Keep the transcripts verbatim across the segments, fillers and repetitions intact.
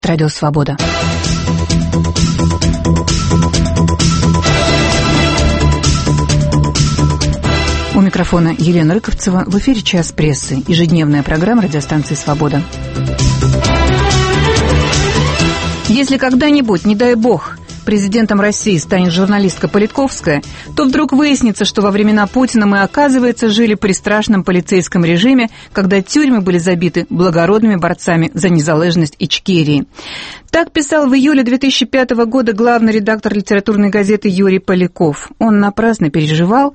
Радио Свобода. У микрофона Елена Рыковцева. В эфире «Час прессы», ежедневная программа радиостанции «Свобода». Если когда-нибудь, не дай бог, президентом России станет журналистка Политковская, то вдруг выяснится, что во времена Путина мы, оказывается, жили при страшном полицейском режиме, когда тюрьмы были забиты благородными борцами за незалежность Ичкерии. Так писал в июле две тысячи пятого года главный редактор литературной газеты Юрий Поляков. Он напрасно переживал.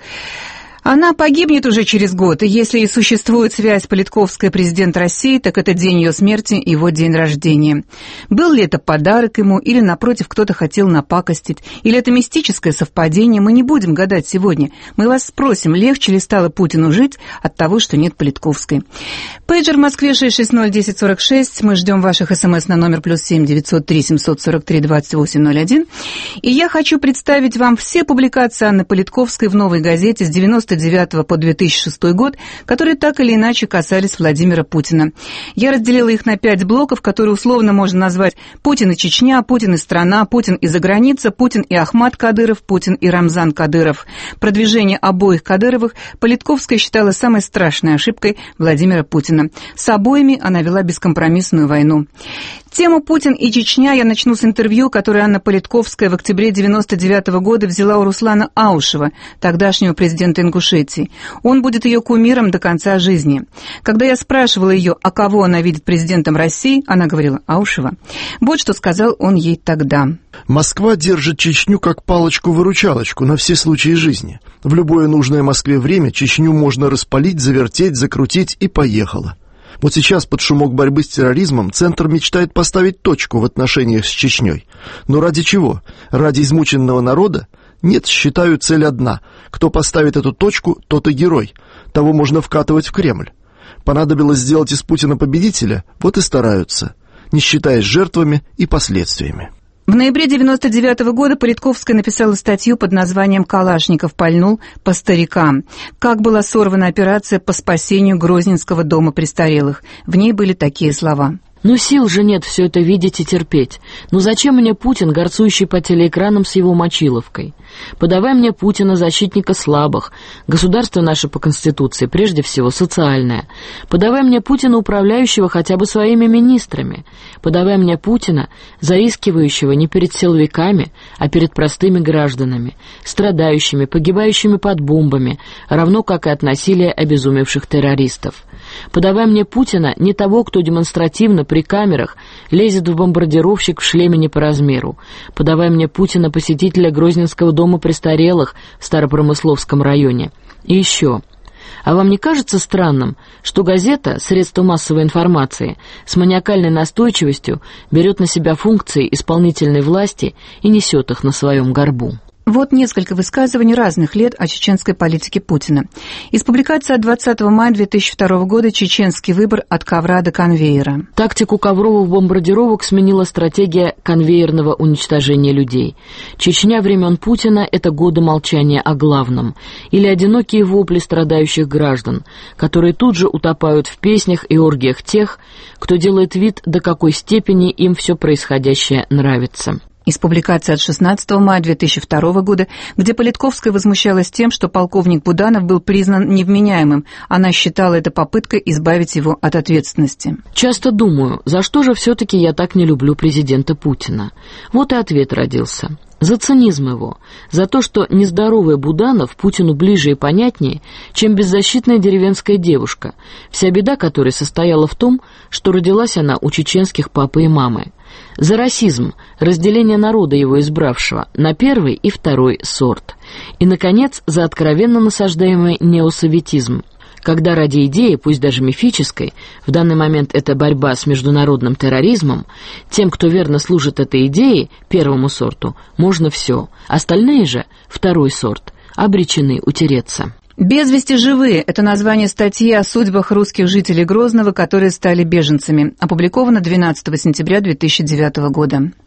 Она погибнет уже через год, и если и существует связь Политковская президент России, так это день ее смерти и его день рождения. Был ли это подарок ему, или, напротив, кто-то хотел напакостить, или это мистическое совпадение, мы не будем гадать сегодня. Мы вас спросим, легче ли стало Путину жить от того, что нет Политковской. Пейджер в Москве шесть шесть ноль десять сорок шесть, мы ждем ваших смс на номер плюс семь девятьсот три семьсот сорок три двадцать восемь ноль один. И я хочу представить вам все публикации Анны Политковской в «Новой газете» с девяносто девятого по две тысячи шестой год, которые так или иначе касались Владимира Путина. Я разделила их на пять блоков, которые условно можно назвать «Путин и Чечня», «Путин и страна», «Путин и заграница», «Путин и Ахмат Кадыров», «Путин и Рамзан Кадыров». Продвижение обоих Кадыровых Политковская считала самой страшной ошибкой Владимира Путина. С обоими она вела бескомпромиссную войну. Тему «Путин и Чечня» я начну с интервью, которое Анна Политковская в октябре девяносто девятого года взяла у Руслана Аушева, тогдашнего президента Ингушетии. Он будет ее кумиром до конца жизни. Когда я спрашивала ее, а кого она видит президентом России, она говорила «Аушева». Вот что сказал он ей тогда. Москва держит Чечню как палочку-выручалочку на все случаи жизни. В любое нужное Москве время Чечню можно распалить, завертеть, закрутить и поехало. Вот сейчас под шумок борьбы с терроризмом Центр мечтает поставить точку в отношениях с Чечней. Но ради чего? Ради измученного народа? Нет, считаю, цель одна. Кто поставит эту точку, тот и герой. Того можно вкатывать в Кремль. Понадобилось сделать из Путина победителя, вот и стараются, не считаясь жертвами и последствиями. В ноябре девяносто девятого года Политковская написала статью под названием «Калашников пальнул по старикам». Как была сорвана операция по спасению Грозненского дома престарелых. В ней были такие слова. «Ну сил же нет все это видеть и терпеть. Ну зачем мне Путин, горцующий по телеэкранам с его мочиловкой? Подавай мне Путина, защитника слабых. Государство наше по Конституции, прежде всего, социальное. Подавай мне Путина, управляющего хотя бы своими министрами. Подавай мне Путина, заискивающего не перед силовиками, а перед простыми гражданами, страдающими, погибающими под бомбами, равно как и от насилия обезумевших террористов. Подавай мне Путина, не того, кто демонстративно при камерах лезет в бомбардировщик в шлеме не по размеру. Подавай мне Путина, посетителя Грозненского дома престарелых в Старопромысловском районе. И еще. А вам не кажется странным, что газета «Средства массовой информации» с маниакальной настойчивостью берет на себя функции исполнительной власти и несет их на своем горбу? Вот несколько высказываний разных лет о чеченской политике Путина. Из публикации от двадцатого мая две тысячи второго года «Чеченский выбор от ковра до конвейера». Тактику ковровых бомбардировок сменила стратегия конвейерного уничтожения людей. Чечня времен Путина — это годы молчания о главном, или одинокие вопли страдающих граждан, которые тут же утопают в песнях и оргиях тех, кто делает вид, до какой степени им все происходящее нравится. Из публикации от шестнадцатого мая две тысячи второго года, где Политковская возмущалась тем, что полковник Буданов был признан невменяемым. Она считала это попыткой избавить его от ответственности. «Часто думаю, за что же все-таки я так не люблю президента Путина?» Вот и ответ родился. За цинизм его, за то, что нездоровый Буданов Путину ближе и понятнее, чем беззащитная деревенская девушка, вся беда которой состояла в том, что родилась она у чеченских папы и мамы. За расизм, разделение народа его избравшего на первый и второй сорт. И, наконец, за откровенно насаждаемый неосоветизм, когда ради идеи, пусть даже мифической, в данный момент это борьба с международным терроризмом, тем, кто верно служит этой идее, первому сорту, можно все, остальные же, второй сорт, обречены утереться. «Без вести живые» — это название статьи о судьбах русских жителей Грозного, которые стали беженцами, опубликовано двенадцатого сентября две тысячи девятого года.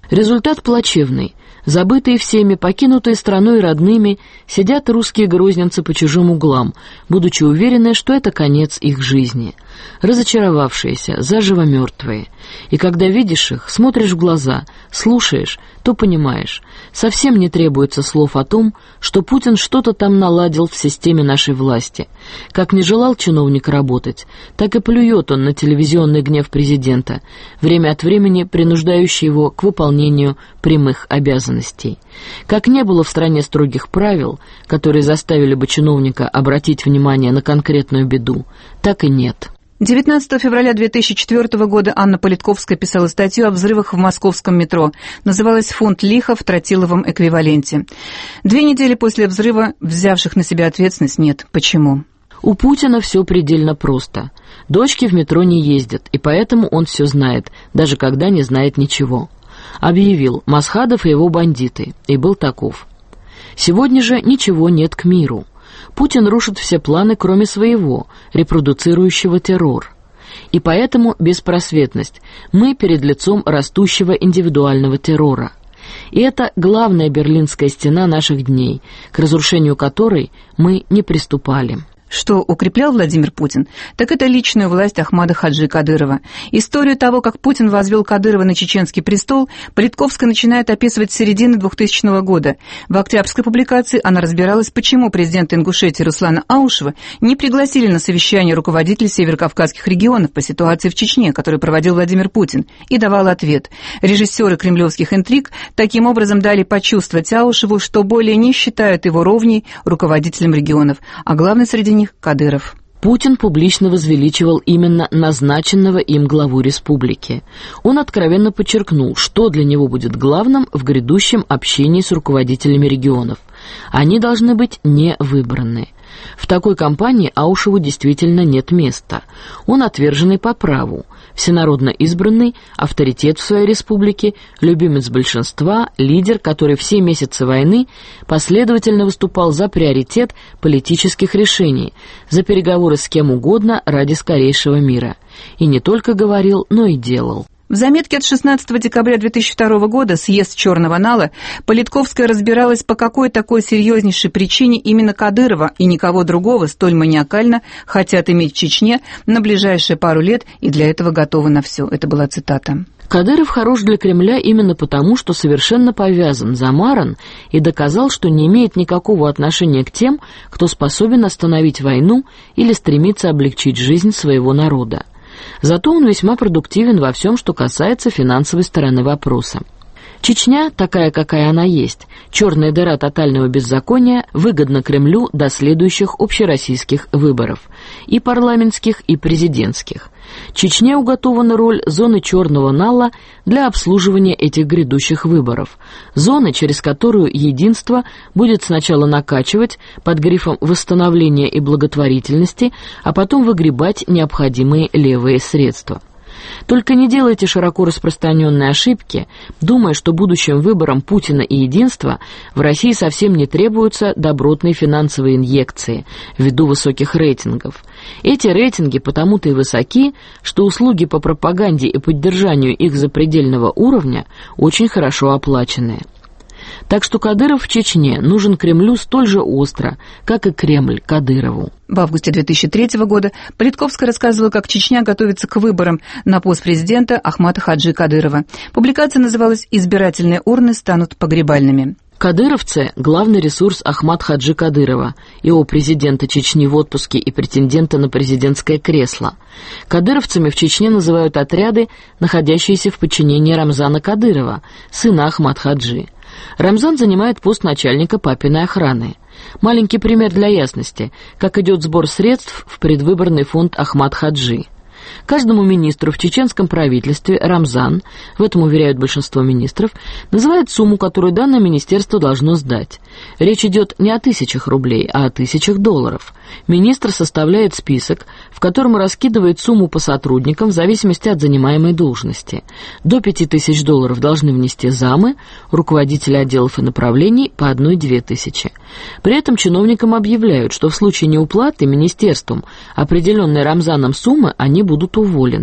Результат плачевный. Забытые всеми, покинутые страной и родными, сидят русские грозненцы по чужим углам, будучи уверены, что это конец их жизни. Разочаровавшиеся, заживо мертвые. И когда видишь их, смотришь в глаза, слушаешь, то понимаешь, совсем не требуется слов о том, что Путин что-то там наладил в системе нашей власти. Как не желал чиновник работать, так и плюет он на телевизионный гнев президента, время от времени принуждающий его к выполнению прямых обязанностей. Как не было в стране строгих правил, которые заставили бы чиновника обратить внимание на конкретную беду, так и нет. девятнадцатого февраля две тысячи четвёртого года Анна Политковская писала статью о взрывах в московском метро. Называлась «Фунт лиха в тротиловом эквиваленте». Две недели после взрыва взявших на себя ответственность нет. Почему? У Путина все предельно просто. Дочки в метро не ездят, и поэтому он все знает, даже когда не знает ничего. Объявил: Масхадов и его бандиты, и был таков. Сегодня же ничего нет к миру. Путин рушит все планы, кроме своего, репродуцирующего террор. И поэтому беспросветность. Мы перед лицом растущего индивидуального террора. И это главная Берлинская стена наших дней, к разрушению которой мы не приступали. Что укреплял Владимир Путин, так это личную власть Ахмада Хаджи Кадырова. Историю того, как Путин возвел Кадырова на чеченский престол, Политковская начинает описывать с середины двухтысячного года. В октябрьской публикации она разбиралась, почему президента Ингушетии Руслана Аушева не пригласили на совещание руководителей северокавказских регионов по ситуации в Чечне, который проводил Владимир Путин, и давала ответ. Режиссеры кремлевских интриг таким образом дали почувствовать Аушеву, что более не считают его ровней руководителем регионов, а главный среди них Кадыров. Путин публично возвеличивал именно назначенного им главу республики. Он откровенно подчеркнул, что для него будет главным в грядущем общении с руководителями регионов. Они должны быть не выбраны. В такой кампании Аушеву действительно нет места. Он отверженный по праву, всенародно избранный, авторитет в своей республике, любимец большинства, лидер, который все месяцы войны последовательно выступал за приоритет политических решений, за переговоры с кем угодно ради скорейшего мира. И не только говорил, но и делал. В заметке от шестнадцатого декабря две тысячи второго года «Съезд Черного Нала» Политковская разбиралась, по какой такой серьезнейшей причине именно Кадырова и никого другого столь маниакально хотят иметь в Чечне на ближайшие пару лет и для этого готовы на все. Это была цитата. Кадыров хорош для Кремля именно потому, что совершенно повязан, замаран и доказал, что не имеет никакого отношения к тем, кто способен остановить войну или стремится облегчить жизнь своего народа. Зато он весьма продуктивен во всем, что касается финансовой стороны вопроса. Чечня, такая, какая она есть, черная дыра тотального беззакония, выгодна Кремлю до следующих общероссийских выборов, и парламентских, и президентских. Чечне уготована роль зоны Черного Нала для обслуживания этих грядущих выборов, зоны, через которую единство будет сначала накачивать под грифом восстановления и благотворительности, а потом выгребать необходимые левые средства. Только не делайте широко распространенные ошибки, думая, что будущим выборам Путина и единства в России совсем не требуются добротные финансовые инъекции ввиду высоких рейтингов. Эти рейтинги потому-то и высоки, что услуги по пропаганде и поддержанию их запредельного уровня очень хорошо оплаченные. Так что Кадыров в Чечне нужен Кремлю столь же остро, как и Кремль Кадырову. В августе две тысячи третьего года Политковская рассказывала, как Чечня готовится к выборам на пост президента Ахмада Хаджи Кадырова. Публикация называлась «Избирательные урны станут погребальными». Кадыровцы – главный ресурс Ахмад Хаджи Кадырова, его президента Чечни в отпуске и претендента на президентское кресло. Кадыровцами в Чечне называют отряды, находящиеся в подчинении Рамзана Кадырова, сына Ахмад Хаджи. Рамзан занимает пост начальника папиной охраны. Маленький пример для ясности, как идет сбор средств в предвыборный фонд Ахмад Хаджи. Каждому министру в чеченском правительстве Рамзан, в этом уверяют большинство министров, называет сумму, которую данное министерство должно сдать. Речь идет не о тысячах рублей, а о тысячах долларов. Министр составляет список, в котором раскидывает сумму по сотрудникам в зависимости от занимаемой должности. До пяти тысяч долларов должны внести замы, руководители отделов и направлений по одной-две тысячи. При этом чиновникам объявляют, что в случае неуплаты министерством определенной Рамзаном суммы они будут уволены.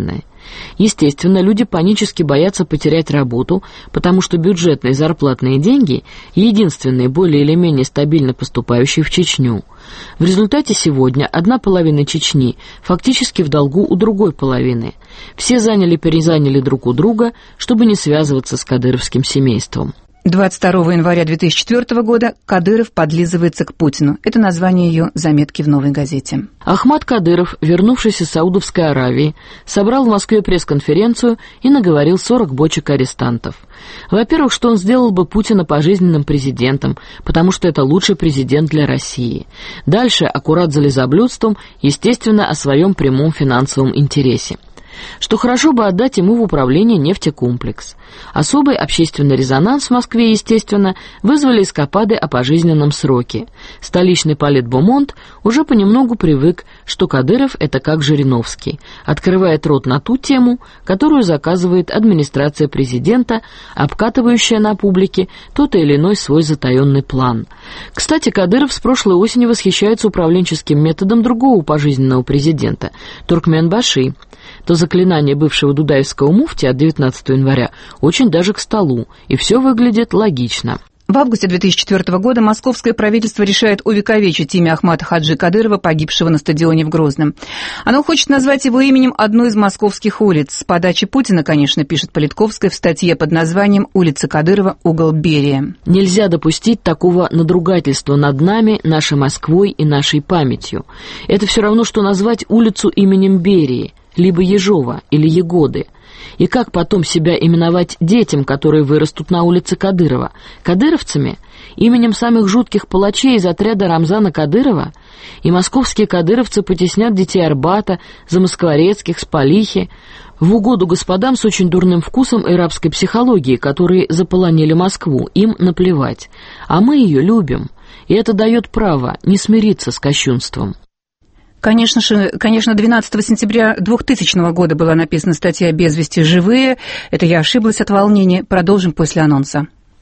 Естественно, люди панически боятся потерять работу, потому что бюджетные зарплатные деньги – единственные более или менее стабильно поступающие в Чечню. В результате сегодня одна половина Чечни фактически в долгу у другой половины. Все заняли-перезаняли друг у друга, чтобы не связываться с кадыровским семейством. двадцать второго января две тысячи четвёртого года Кадыров подлизывается к Путину. Это название ее заметки в «Новой газете». Ахмад Кадыров, вернувшись из Саудовской Аравии, собрал в Москве пресс-конференцию и наговорил сорок бочек арестантов. Во-первых, что он сделал бы Путина пожизненным президентом, потому что это лучший президент для России. Дальше, аккурат за лизоблюдством, естественно, о своем прямом финансовом интересе. Что хорошо бы отдать ему в управление нефтекомплекс. Особый общественный резонанс в Москве, естественно, вызвали эскапады о пожизненном сроке. Столичный политбумонт уже понемногу привык, что Кадыров — это как Жириновский, открывает рот на ту тему, которую заказывает администрация президента, обкатывающая на публике тот или иной свой затаенный план. Кстати, Кадыров с прошлой осени восхищается управленческим методом другого пожизненного президента — Туркменбаши. То заклинание бывшего дудаевского муфти от девятнадцатого января очень даже к столу, и все выглядит логично. В августе две тысячи четвёртого года московское правительство решает увековечить имя Ахмада Хаджи Кадырова, погибшего на стадионе в Грозном. Оно хочет назвать его именем одну из московских улиц. С подачи Путина, конечно, пишет Политковская в статье под названием «Улица Кадырова, угол Берия». Нельзя допустить такого надругательства над нами, нашей Москвой и нашей памятью. Это все равно, что назвать улицу именем Берии, либо Ежова или Егоды. И как потом себя именовать детям, которые вырастут на улице Кадырова? Кадыровцами? Именем самых жутких палачей из отряда Рамзана Кадырова? И московские кадыровцы потеснят детей Арбата, Замоскворецких, Спалихи, в угоду господам с очень дурным вкусом и рабской психологией, которые заполонили Москву. Им наплевать. А мы ее любим. И это дает право не смириться с кощунством. Конечно же, конечно, двенадцатого сентября двухтысячного года была написана статья «Без вести живые». Это я ошиблась от волнения. Продолжим после анонса.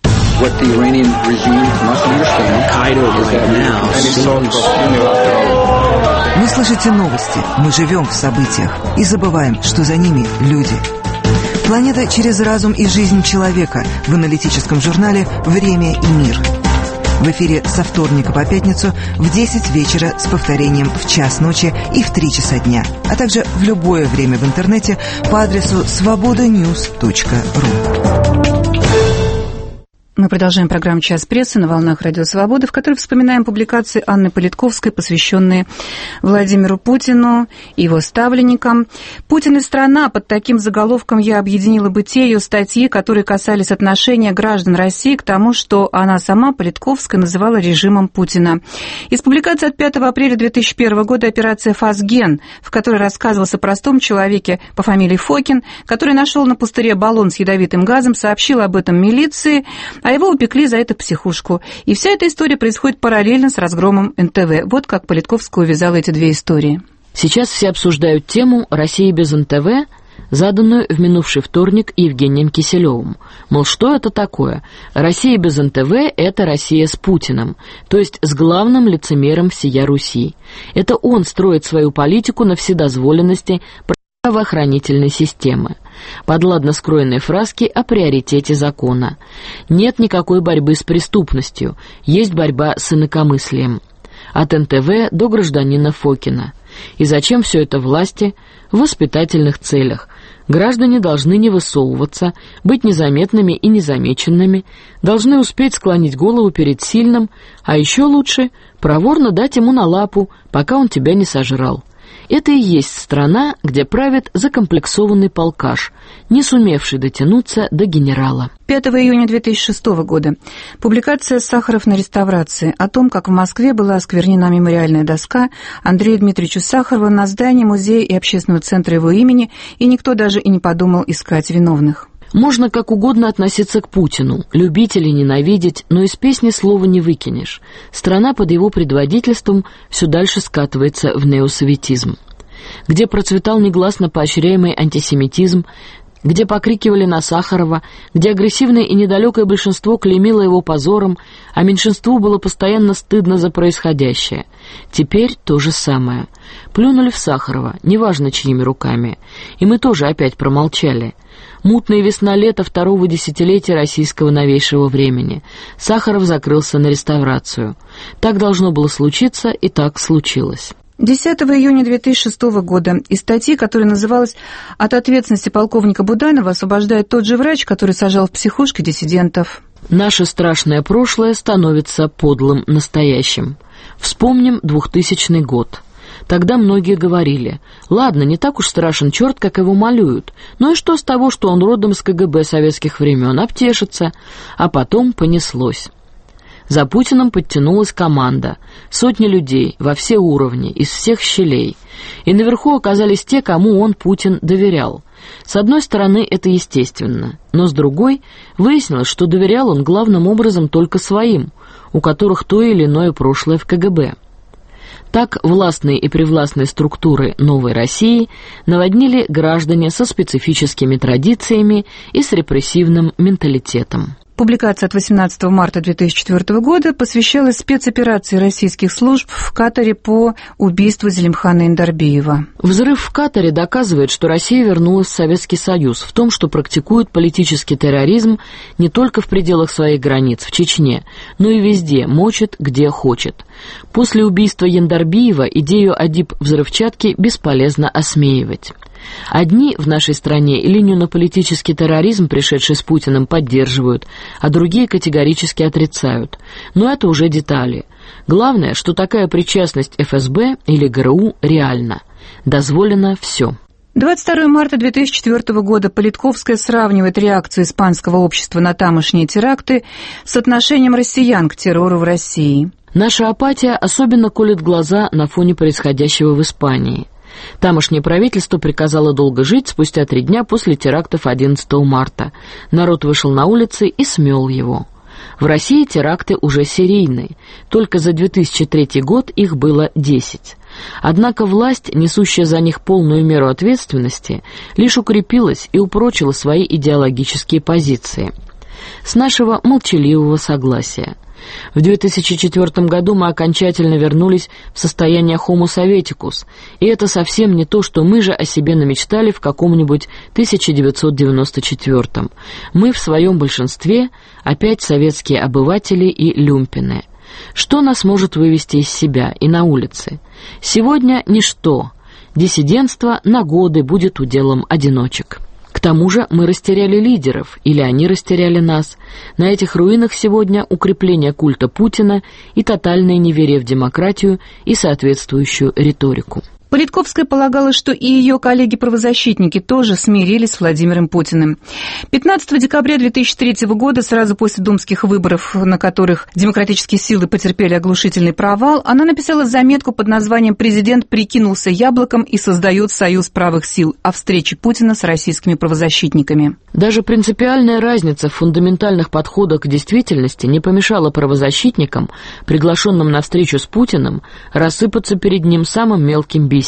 Вы слышите новости, мы живем в событиях и забываем, что за ними люди. Планета через разум и жизнь человека в аналитическом журнале «Время и мир». В эфире со вторника по пятницу в десять вечера с повторением в час ночи и в три часа дня, а также в любое время в интернете по адресу свобода ньюс точка ру. Мы продолжаем программу «Час прессы» на волнах Радио Свобода, в которой вспоминаем публикации Анны Политковской, посвященные Владимиру Путину и его ставленникам. «Путин и страна» — под таким заголовком я объединила бы те ее статьи, которые касались отношения граждан России к тому, что она сама, Политковская, называла режимом Путина. Из публикации от пятого апреля две тысячи первого года «Операция Фазген», в которой рассказывалось о простом человеке по фамилии Фокин, который нашел на пустыре баллон с ядовитым газом, сообщил об этом милиции, а его упекли за это в психушку. И вся эта история происходит параллельно с разгромом эн тэ вэ. Вот как Политковская увязала эти две истории. Сейчас все обсуждают тему «Россия без эн тэ вэ», заданную в минувший вторник Евгением Киселевым. Мол, что это такое? Россия без эн тэ вэ – это Россия с Путиным, то есть с главным лицемером всея Руси. Это он строит свою политику на вседозволенности правоохранительной системы. Подладно скроенные фразки о приоритете закона. Нет никакой борьбы с преступностью, есть борьба с инакомыслием. От эн тэ вэ до гражданина Фокина. И зачем все это власти? В воспитательных целях. Граждане должны не высовываться, быть незаметными и незамеченными, должны успеть склонить голову перед сильным, а еще лучше проворно дать ему на лапу, пока он тебя не сожрал. Это и есть страна, где правит закомплексованный полкаш, не сумевший дотянуться до генерала. пятого июня две тысячи шестого года. Публикация «Сахаров на реставрации» о том, как в Москве была осквернена мемориальная доска Андрею Дмитриевичу Сахарову на здании музея и общественного центра его имени, и никто даже и не подумал искать виновных. Можно как угодно относиться к Путину, любить или ненавидеть, но из песни слова не выкинешь. Страна под его предводительством все дальше скатывается в неосоветизм. Где процветал негласно поощряемый антисемитизм, где покрикивали на Сахарова, где агрессивное и недалекое большинство клеймило его позором, а меньшинству было постоянно стыдно за происходящее. Теперь то же самое. Плюнули в Сахарова, неважно чьими руками, и мы тоже опять промолчали. Мутная весна-лето второго десятилетия российского новейшего времени. Сахаров закрылся на реставрацию. Так должно было случиться, и так случилось. десятого июня две тысячи шестого года из статьи, которая называлась «От ответственности полковника Буданова освобождает тот же врач, который сажал в психушке диссидентов». Наше страшное прошлое становится подлым настоящим. Вспомним двухтысячный год. Тогда многие говорили: ладно, не так уж страшен черт, как его малюют. Ну и что с того, что он родом из ка гэ бэ советских времен, обтешится? А потом понеслось. За Путиным подтянулась команда. Сотни людей во все уровни, из всех щелей. И наверху оказались те, кому он, Путин, доверял. С одной стороны, это естественно, но с другой выяснилось, что доверял он главным образом только своим, у которых то или иное прошлое в ка гэ бэ. Так властные и привластные структуры новой России наводнили граждане со специфическими традициями и с репрессивным менталитетом. Публикация от восемнадцатого марта две тысячи четвёртого года посвящалась спецоперации российских служб в Катаре по убийству Зелимхана Индарбиева. Взрыв в Катаре доказывает, что Россия вернулась в Советский Союз в том, что практикует политический терроризм не только в пределах своих границ, в Чечне, но и везде, мочит, где хочет. После убийства Яндарбиева идею о дип-взрывчатке бесполезно осмеивать. Одни в нашей стране линию на политический терроризм, пришедший с Путиным, поддерживают, а другие категорически отрицают. Но это уже детали. Главное, что такая причастность эф эс бэ или гэ эр у реальна. Дозволено все. двадцать второго марта две тысячи четвёртого года Политковская сравнивает реакцию испанского общества на тамошние теракты с отношением россиян к террору в России. Наша апатия особенно колет глаза на фоне происходящего в Испании. Тамошнее правительство приказало долго жить спустя три дня после терактов одиннадцатого марта. Народ вышел на улицы и смел его. В России теракты уже серийные. Только за две тысячи третий год их было десять. Однако власть, несущая за них полную меру ответственности, лишь укрепилась и упрочила свои идеологические позиции. С нашего молчаливого согласия. В две тысячи четвёртом году мы окончательно вернулись в состояние homo советикус, и это совсем не то, что мы же о себе намечтали в каком-нибудь тысяча девятьсот девяносто четвёртом. Мы в своем большинстве опять советские обыватели и люмпины. Что нас может вывести из себя и на улице? Сегодня ничто. Диссидентство на годы будет уделом одиночек. К тому же мы растеряли лидеров, или они растеряли нас. На этих руинах сегодня укрепление культа Путина и тотальное неверие в демократию и соответствующую риторику. Политковская полагала, что и ее коллеги-правозащитники тоже смирились с Владимиром Путиным. пятнадцатого декабря две тысячи третьего года, сразу после думских выборов, на которых демократические силы потерпели оглушительный провал, она написала заметку под названием «Президент прикинулся яблоком и создает союз правых сил» о встрече Путина с российскими правозащитниками. Даже принципиальная разница в фундаментальных подходах к действительности не помешала правозащитникам, приглашенным на встречу с Путиным, рассыпаться перед ним самым мелким бисером.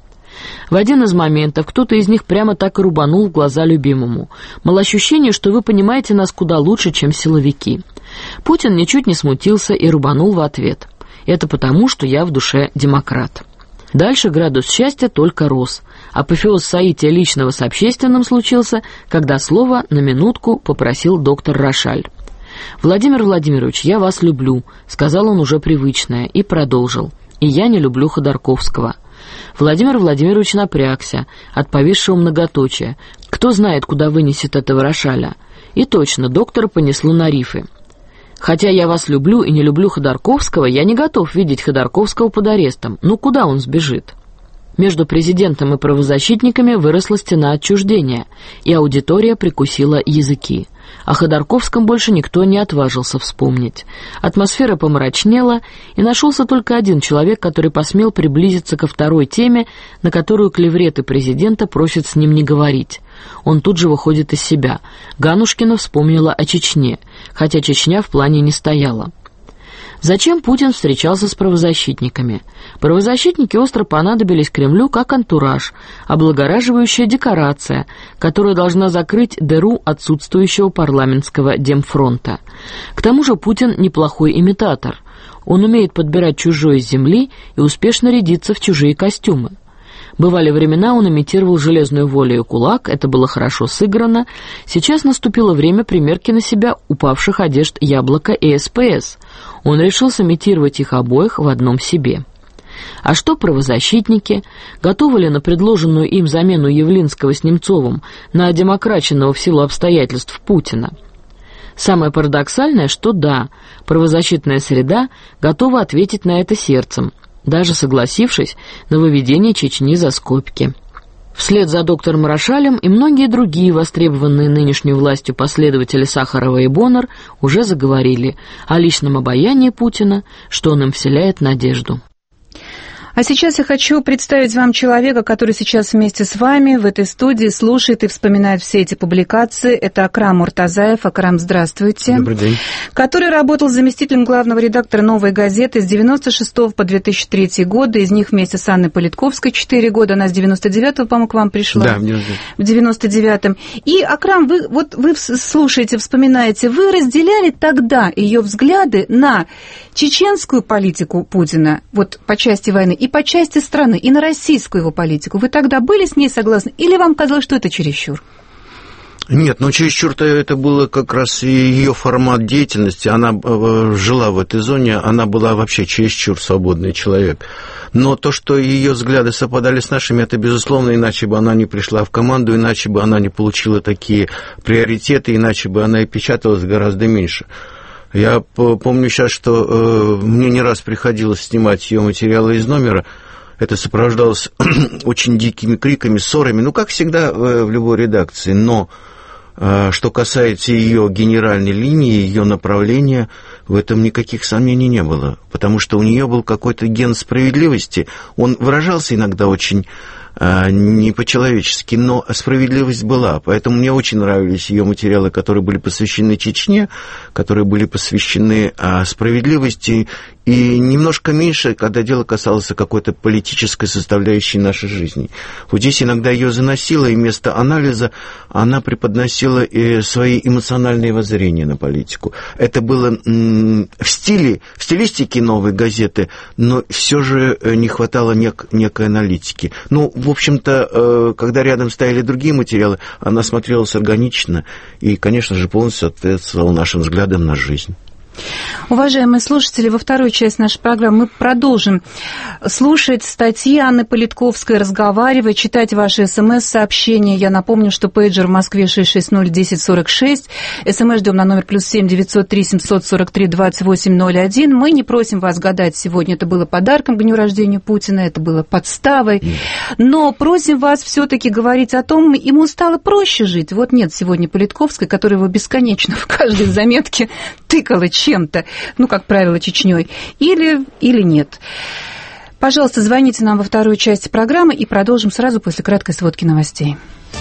В один из моментов кто-то из них прямо так и рубанул в глаза любимому. Мол, ощущение, что вы понимаете нас куда лучше, чем силовики. Путин ничуть не смутился и рубанул в ответ. Это потому, что я в душе демократ. Дальше градус счастья только рос. Апофеоз соития личного с общественным случился, когда слово на минутку попросил доктор Рошаль. «Владимир Владимирович, я вас люблю», — сказал он уже привычное, и продолжил. «И я не люблю Ходорковского». Владимир Владимирович напрягся от повисшего многоточия. Кто знает, куда вынесет этого Рошаля? И точно, доктора понесло на рифы. «Хотя я вас люблю и не люблю Ходорковского, я не готов видеть Ходорковского под арестом. Ну куда он сбежит?» Между президентом и правозащитниками выросла стена отчуждения, и аудитория прикусила языки. О Ходорковском больше никто не отважился вспомнить. Атмосфера помрачнела, и нашелся только один человек, который посмел приблизиться ко второй теме, на которую клевреты президента просят с ним не говорить. Он тут же выходит из себя. Ганушкина вспомнила о Чечне, хотя Чечня в плане не стояла. Зачем Путин встречался с правозащитниками? Правозащитники остро понадобились Кремлю как антураж, облагораживающая декорация, которая должна закрыть дыру отсутствующего парламентского демфронта. К тому же Путин неплохой имитатор. Он умеет подбирать чужое с земли и успешно рядиться в чужие костюмы. Бывали времена, он имитировал железную волю и кулак, это было хорошо сыграно. Сейчас наступило время примерки на себя упавших одежд Яблоко и СПС. Он решил сымитировать их обоих в одном себе. А что правозащитники? Готовы ли на предложенную им замену Явлинского с Немцовым на одемократченного в силу обстоятельств Путина? Самое парадоксальное, что да, правозащитная среда готова ответить на это сердцем, даже согласившись на выведение Чечни за скобки. Вслед за доктором Рошалем и многие другие востребованные нынешней властью последователи Сахарова и Боннер уже заговорили о личном обаянии Путина, что он им вселяет надежду. А сейчас я хочу представить вам человека, который сейчас вместе с вами в этой студии слушает и вспоминает все эти публикации. Это Акрам Муртазаев. Акрам, здравствуйте. Добрый день. Который работал заместителем главного редактора «Новой газеты» с девяносто шестого по две тысячи третий годы. Из них вместе с Анной Политковской четыре года. Она с девяносто девятого, по-моему, к вам пришла. Да, в девяносто девятом. И, Акрам, вы, вот, вы слушаете, вспоминаете, вы разделяли тогда ее взгляды на чеченскую политику Путина, вот по части войны, и по части страны, и на российскую его политику. Вы тогда были с ней согласны? Или вам казалось, что это чересчур? Нет, ну чересчур-то это было как раз и ее формат деятельности. Она жила в этой зоне, она была вообще чересчур свободный человек. Но то, что ее взгляды совпадали с нашими, это безусловно, иначе бы она не пришла в команду, иначе бы она не получила такие приоритеты, иначе бы она и печаталась гораздо меньше. Я помню сейчас, что э, мне не раз приходилось снимать ее материалы из номера. Это сопровождалось очень дикими криками, ссорами, ну, как всегда э, в любой редакции. Но э, что касается ее генеральной линии, ее направления, в этом никаких сомнений не было. Потому что у нее был какой-то ген справедливости. Он выражался иногда очень э, не по-человечески, но справедливость была. Поэтому мне очень нравились ее материалы, которые были посвящены Чечне, которые были посвящены э, справедливости, и немножко меньше, когда дело касалось какой-то политической составляющей нашей жизни. Вот здесь иногда ее заносило, и вместо анализа она преподносила и свои эмоциональные воззрения на политику. Это было м- в стиле, в стилистике «Новой газеты», но все же не хватало нек- некой аналитики. Ну, в общем-то, э, когда рядом стояли другие материалы, она смотрелась органично и, конечно же, полностью соответствовала нашим взглядам на жизнь. Уважаемые слушатели, во второй части нашей программы мы продолжим слушать статьи Анны Политковской, разговаривать, читать ваши смс-сообщения. Я напомню, что пейджер в Москве шесть шесть ноль десять сорок шесть, смс ждем на номер плюс семь девятьсот три семьсот сорок три двадцать восемь ноль один. Мы не просим вас гадать сегодня, это было подарком к дню рождения Путина, это было подставой, но просим вас все-таки говорить о том, ему стало проще жить. Вот нет сегодня Политковской, которая его бесконечно в каждой заметке тыкала чем-то, ну, как правило, Чечней, или, или нет. Пожалуйста, звоните нам во второй части программы и продолжим сразу после краткой сводки новостей.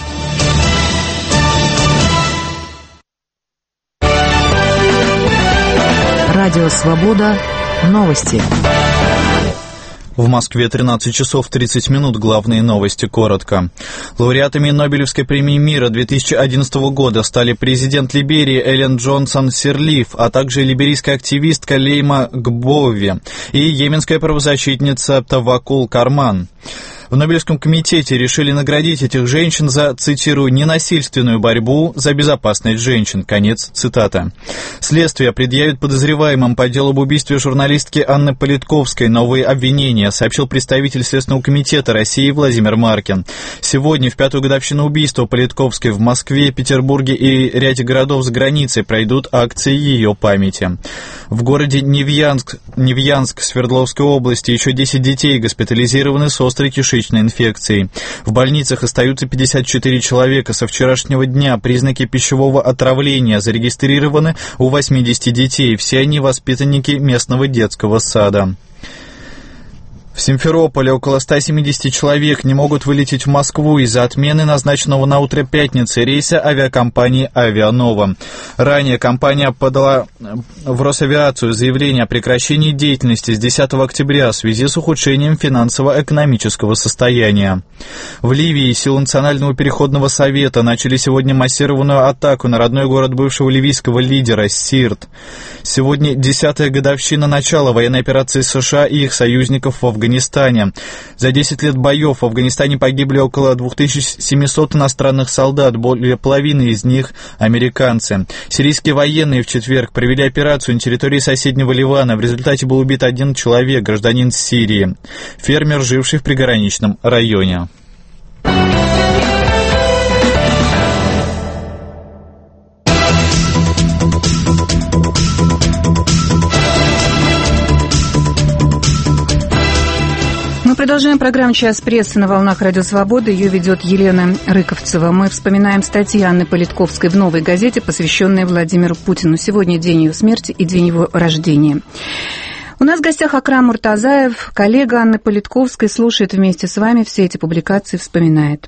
Радио «Свобода». Новости. В Москве тринадцать часов тридцать минут. Главные новости коротко. Лауреатами Нобелевской премии мира две тысячи одиннадцатого года стали президент Либерии Эллен Джонсон Сирлиф, а также либерийская активистка Лейма Гбови и йеменская правозащитница Тавакул Карман. В Нобелевском комитете решили наградить этих женщин за, цитирую, «ненасильственную борьбу за безопасность женщин». Конец цитаты. Следствие предъявит подозреваемым по делу об убийстве журналистки Анны Политковской новые обвинения, сообщил представитель Следственного комитета России Владимир Маркин. Сегодня, в пятую годовщину убийства Политковской, в Москве, Петербурге и ряде городов за границей пройдут акции ее памяти. В городе Невьянск, Невьянск Свердловской области еще десять детей госпитализированы с острой кишечной инфекцией. В больницах остаются пятьдесят четыре человека. Со вчерашнего дня признаки пищевого отравления зарегистрированы у восьмидесяти детей. Все они воспитанники местного детского сада. В Симферополе около ста семидесяти человек не могут вылететь в Москву из-за отмены назначенного на утро пятницы рейса авиакомпании «Авианова». Ранее компания подала в Росавиацию заявление о прекращении деятельности с десятого октября в связи с ухудшением финансово-экономического состояния. В Ливии силы Национального переходного совета начали сегодня массированную атаку на родной город бывшего ливийского лидера Сирт. Сегодня десятая годовщина начала военной операции США и их союзников в Афганистане. Афганистане. За десять лет боев в Афганистане погибли около две тысячи семьсот иностранных солдат, более половины из них американцы. Сирийские военные в четверг провели операцию на территории соседнего Ливана. В результате был убит один человек, гражданин Сирии, фермер, живший в приграничном районе. Мы продолжаем программу «Час прессы» на волнах Радио Свобода. Ее ведет Елена Рыковцева. Мы вспоминаем статьи Анны Политковской в «Новой газете», посвященные Владимиру Путину. Сегодня день ее смерти и день его рождения. У нас в гостях Акрам Муртазаев, коллега Анны Политковской, слушает вместе с вами все эти публикации, вспоминает.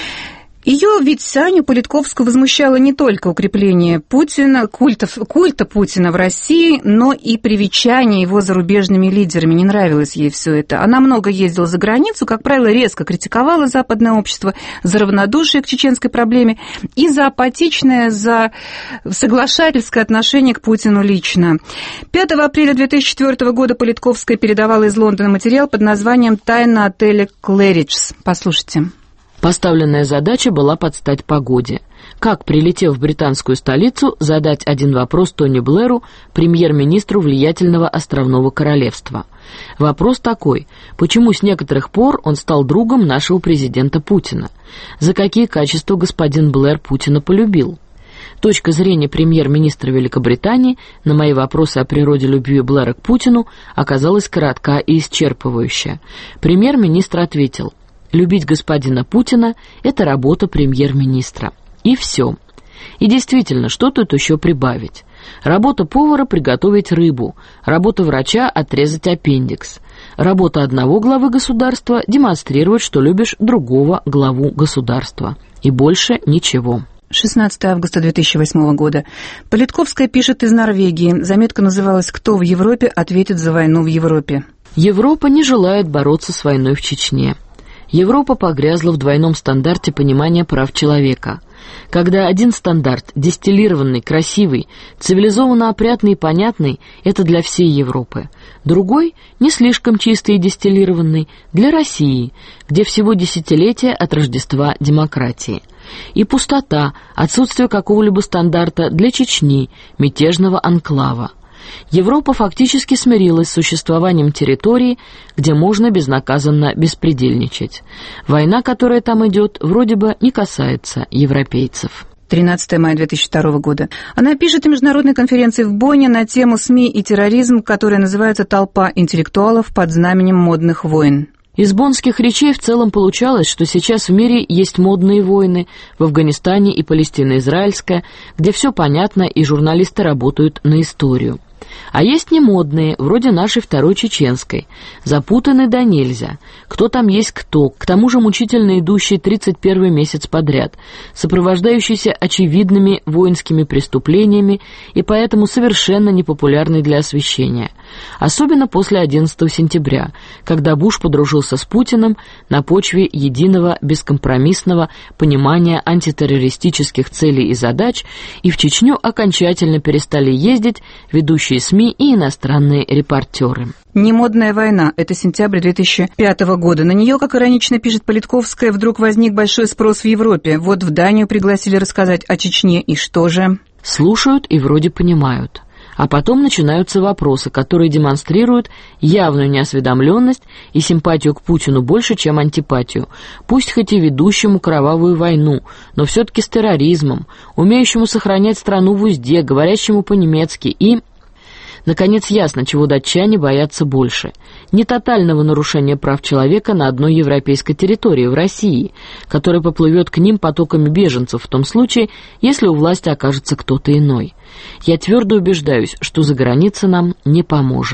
Ее ведь Аню Политковскую возмущало не только укрепление Путина, культа, культа Путина в России, но и привечание его зарубежными лидерами. Не нравилось ей все это. Она много ездила за границу, как правило, резко критиковала западное общество за равнодушие к чеченской проблеме и за апатичное, за соглашательское отношение к Путину лично. пятого апреля две тысячи четвёртого года Политковская передавала из Лондона материал под названием «Тайна отеля Клэриджс». Послушайте. Поставленная задача была под стать погоде. Как, прилетев в британскую столицу, задать один вопрос Тони Блэру, премьер-министру влиятельного островного королевства. Вопрос такой: почему с некоторых пор он стал другом нашего президента Путина? За какие качества господин Блэр Путина полюбил? Точка зрения премьер-министра Великобритании на мои вопросы о природе любви Блэра к Путину оказалась коротка и исчерпывающая. Премьер-министр ответил: любить господина Путина – это работа премьер-министра. И все. И действительно, что тут еще прибавить? Работа повара – приготовить рыбу, работа врача – отрезать аппендикс, работа одного главы государства – демонстрировать, что любишь другого главу государства. И больше ничего. шестнадцатого августа две тысячи восьмого года. Политковская пишет из Норвегии. Заметка называлась «Кто в Европе ответит за войну в Европе?». Европа не желает бороться с войной в Чечне. Европа погрязла в двойном стандарте понимания прав человека. Когда один стандарт, дистиллированный, красивый, цивилизованно опрятный и понятный, это для всей Европы. Другой, не слишком чистый и дистиллированный, для России, где всего десятилетия от Рождества демократии. И пустота, отсутствие какого-либо стандарта для Чечни, мятежного анклава. Европа фактически смирилась с существованием территории, где можно безнаказанно беспредельничать. Война, которая там идет, вроде бы не касается европейцев. тринадцатого мая две тысячи второго года. Она пишет о международной конференции в Бонне на тему СМИ и терроризм, которая называется «Толпа интеллектуалов под знаменем модных войн». Из боннских речей в целом получалось, что сейчас в мире есть модные войны, в Афганистане и Палестино-Израильская, где все понятно и журналисты работают на историю. А есть немодные, вроде нашей второй чеченской, запутаны да нельзя. Кто там есть кто, к тому же мучительно идущий тридцать первый месяц подряд, сопровождающийся очевидными воинскими преступлениями и поэтому совершенно непопулярный для освещения. Особенно после одиннадцатого сентября, когда Буш подружился с Путиным на почве единого бескомпромиссного понимания антитеррористических целей и задач, и в Чечню окончательно перестали ездить ведущие СМИ и иностранные репортеры. «Немодная война» — это сентябрь две тысячи пятого года. На нее, как иронично пишет Политковская, вдруг возник большой спрос в Европе. Вот в Данию пригласили рассказать о Чечне, и что же? Слушают и вроде понимают. А потом начинаются вопросы, которые демонстрируют явную неосведомленность и симпатию к Путину больше, чем антипатию. Пусть хоть и ведущему кровавую войну, но все-таки с терроризмом, умеющему сохранять страну в узде, говорящему по-немецки и... Наконец, ясно, чего датчане боятся больше. Не тотального нарушения прав человека на одной европейской территории, в России, которая поплывет к ним потоками беженцев в том случае, если у власти окажется кто-то иной. Я твердо убеждаюсь, что за граница нам не поможет.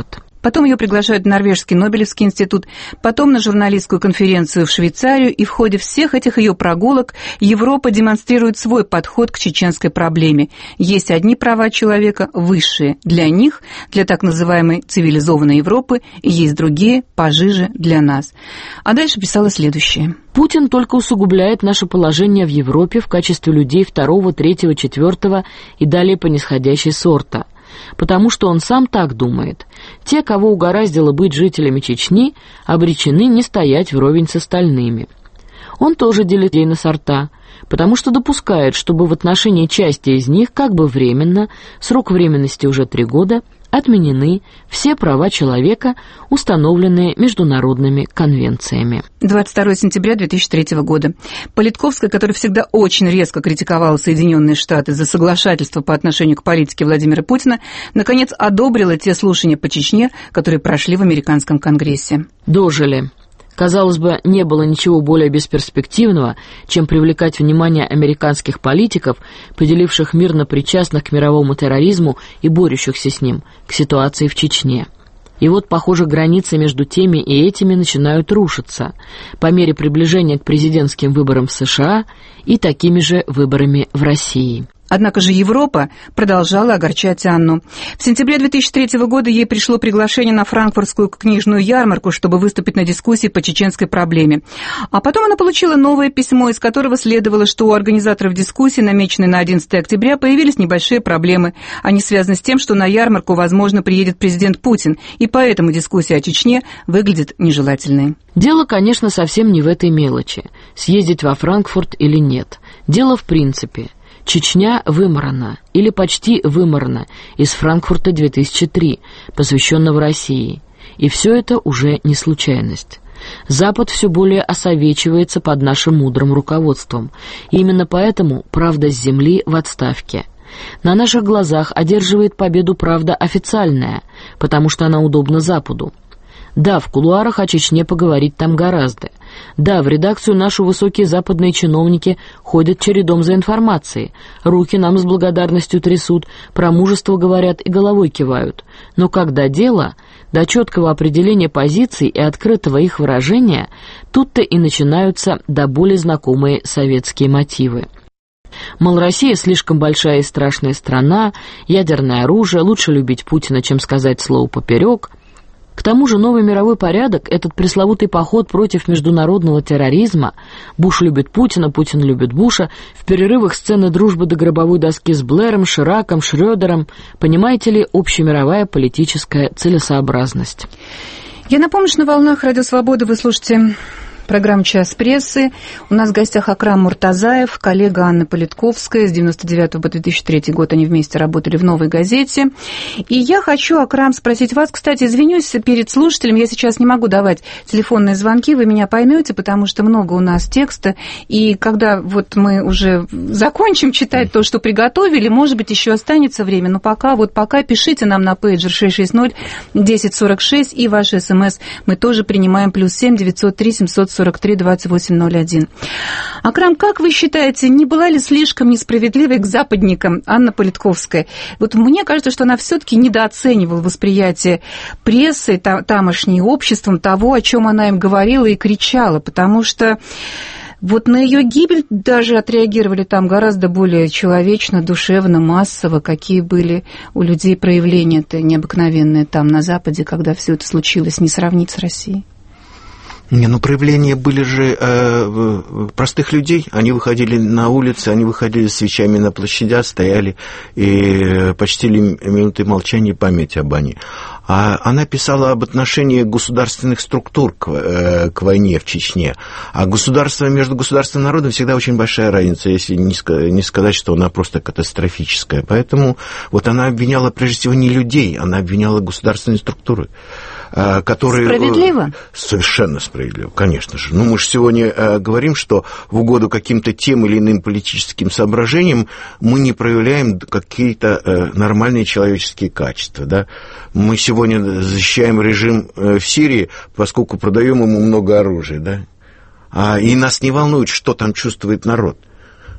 Потом ее приглашают в Норвежский Нобелевский институт, потом на журналистскую конференцию в Швейцарию, и в ходе всех этих ее прогулок Европа демонстрирует свой подход к чеченской проблеме. Есть одни права человека высшие для них, для так называемой цивилизованной Европы, и есть другие, пожиже для нас. А дальше писала следующее. Путин только усугубляет наше положение в Европе в качестве людей второго, третьего, четвертого и далее по нисходящей сорта. Потому что он сам так думает. Те, кого угораздило быть жителями Чечни, обречены не стоять вровень с остальными. Он тоже делит людей на сорта, потому что допускает, чтобы в отношении части из них, как бы временно, срок временности уже три года, отменены все права человека, установленные международными конвенциями. двадцать второго сентября две тысячи третьего года. Политковская, которая всегда очень резко критиковала Соединенные Штаты за соглашательство по отношению к политике Владимира Путина, наконец одобрила те слушания по Чечне, которые прошли в американском Конгрессе. Дожили. Казалось бы, не было ничего более бесперспективного, чем привлекать внимание американских политиков, поделивших мирно причастных к мировому терроризму и борющихся с ним, к ситуации в Чечне. И вот, похоже, границы между теми и этими начинают рушиться по мере приближения к президентским выборам в США и такими же выборами в России. Однако же Европа продолжала огорчать Анну. В сентябре две тысячи третьего года ей пришло приглашение на франкфуртскую книжную ярмарку, чтобы выступить на дискуссии по чеченской проблеме. А потом она получила новое письмо, из которого следовало, что у организаторов дискуссии, намеченной на одиннадцатое октября, появились небольшие проблемы. Они связаны с тем, что на ярмарку, возможно, приедет президент Путин, и поэтому дискуссия о Чечне выглядит нежелательной. Дело, конечно, совсем не в этой мелочи, съездить во Франкфурт или нет. Дело в принципе. Чечня выморана, или почти выморана, из Франкфурта две тысячи три, посвященного России. И все это уже не случайность. Запад все более осовечивается под нашим мудрым руководством. И именно поэтому правда с земли в отставке. На наших глазах одерживает победу правда официальная, потому что она удобна Западу. Да, в кулуарах о Чечне поговорить там гораздо. Да, в редакцию нашу высокие западные чиновники ходят чередом за информацией. Руки нам с благодарностью трясут, про мужество говорят и головой кивают. Но когда дело, до четкого определения позиций и открытого их выражения, тут-то и начинаются до боли знакомые советские мотивы. Мол, Россия слишком большая и страшная страна, ядерное оружие, лучше любить Путина, чем сказать слово поперек. К тому же новый мировой порядок, этот пресловутый поход против международного терроризма, Буш любит Путина, Путин любит Буша, в перерывах сцены дружбы до гробовой доски с Блэром, Шираком, Шрёдером, понимаете ли, общемировая политическая целесообразность. Я напомню, что на волнах Радио Свобода вы слушаете программу «Час прессы». У нас в гостях Акрам Муртазаев, коллега Анны Политковская. С девяносто девятого по две тысячи третий год они вместе работали в «Новой газете». И я хочу, Акрам, спросить вас, кстати, извинюсь перед слушателем, я сейчас не могу давать телефонные звонки, вы меня поймете, потому что много у нас текста, и когда вот мы уже закончим читать то, что приготовили, может быть, еще останется время, но пока, вот пока пишите нам на пейджер шесть шесть ноль десять сорок шесть, и ваши смс мы тоже принимаем, плюс семь девятьсот три семьсот сорок три двадцать восемь ноль один. Акрам, как вы считаете, не была ли слишком несправедливой к западникам Анна Политковская? Вот мне кажется, что она все-таки недооценивала восприятие прессы, тамошней, обществом того, о чем она им говорила и кричала, потому что вот на ее гибель даже отреагировали там гораздо более человечно, душевно, массово, какие были у людей проявления-то необыкновенные там на Западе, когда все это случилось, не сравнить с Россией. Не, ну проявления были же э, простых людей. Они выходили на улицы, они выходили с свечами на площадях, стояли и почтили минуты молчания и памяти об Ане. А она писала об отношении государственных структур к, э, к войне в Чечне. А государство, между государством и народом всегда очень большая разница, если не, не сказать, что она просто катастрофическая. Поэтому вот она обвиняла прежде всего не людей, она обвиняла государственные структуры. Которые... Справедливо? Совершенно справедливо, конечно же. Ну, мы же сегодня э, говорим, что в угоду каким-то тем или иным политическим соображениям мы не проявляем какие-то э, нормальные человеческие качества, да. Мы сегодня защищаем режим э, в Сирии, поскольку продаем ему много оружия, да. А, и нас не волнует, что там чувствует народ.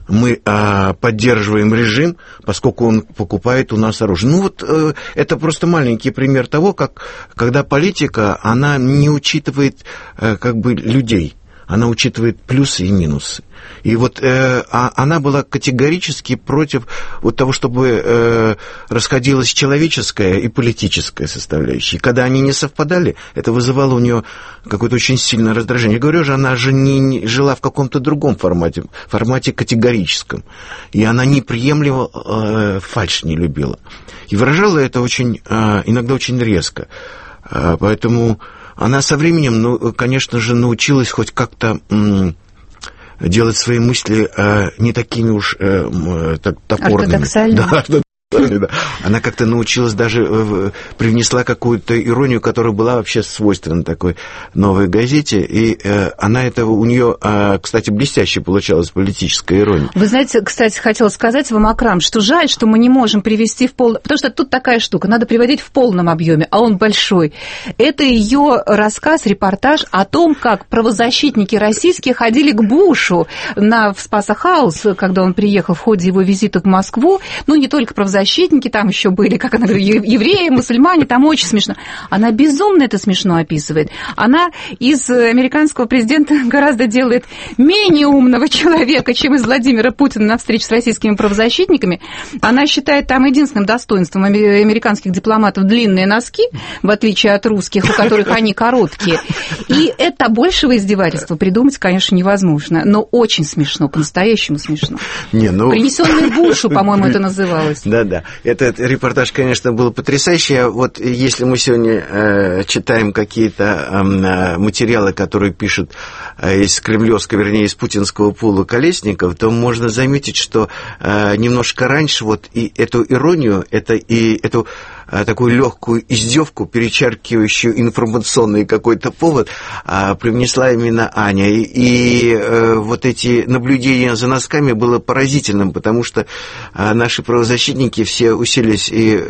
мы а, поддерживаем режим, поскольку он покупает у нас оружие. Ну вот э, это просто маленький пример того, как когда политика, она не учитывает э, как бы людей, она учитывает плюсы и минусы. И вот э, а, она была категорически против вот того, чтобы э, расходилась человеческая и политическая составляющая. И когда они не совпадали, это вызывало у нее какое-то очень сильное раздражение. Я говорю же, она же не, не жила в каком-то другом формате, формате категорическом. И она неприемлемо э, фальшь не любила. И выражала это очень, э, иногда очень резко. Э, поэтому она со временем, ну, конечно же, научилась хоть как-то м- делать свои мысли э, не такими уж э, так, топорными. Ортодоксальными. Да, да. Она как-то научилась, даже э, привнесла какую-то иронию, которая была вообще свойственна такой новой газете, и э, она это у нее, э, кстати, блестяще получалась политическая ирония. Вы знаете, кстати, хотела сказать вам, Акрам, что жаль, что мы не можем привести в полном... Потому что тут такая штука, надо приводить в полном объеме, а он большой. Это ее рассказ, репортаж о том, как правозащитники российские ходили к Бушу на, в Спаса-хаус, когда он приехал в ходе его визита в Москву. Ну, не только правозащитники, защитники там еще были, как она говорит, евреи, мусульмане, там очень смешно. Она безумно это смешно описывает. Она из американского президента гораздо делает менее умного человека, чем из Владимира Путина на встрече с российскими правозащитниками. Она считает там единственным достоинством американских дипломатов длинные носки, в отличие от русских, у которых они короткие. И это большего издевательства придумать, конечно, невозможно. Но очень смешно, по-настоящему смешно. Не, ну... Принесенный Бушу, по-моему, это называлось. Да, да. Этот репортаж, конечно, был потрясающий. Вот если мы сегодня э, читаем какие-то э, материалы, которые пишут э, из кремлевского, вернее, из путинского пула Колесников, то можно заметить, что э, немножко раньше вот и эту иронию, это, и эту э, такую легкую издевку, перечеркивающую информационный какой-то повод, э, привнесла именно Аня. И, и э, вот эти наблюдения за носками было поразительным, потому что э, наши правозащитники все уселись, и,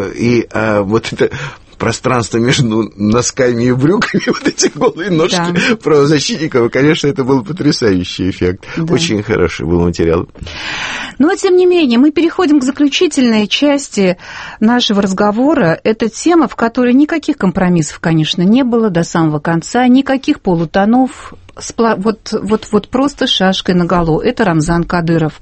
и а, вот это пространство между носками и брюками, вот эти голые ножки да. правозащитников, конечно, это был потрясающий эффект. Да. Очень хороший был материал. Но, тем не менее, мы переходим к заключительной части нашего разговора. Это тема, в которой никаких компромиссов, конечно, не было до самого конца, никаких полутонов, вот, вот, вот просто шашкой наголо. Это Рамзан Кадыров.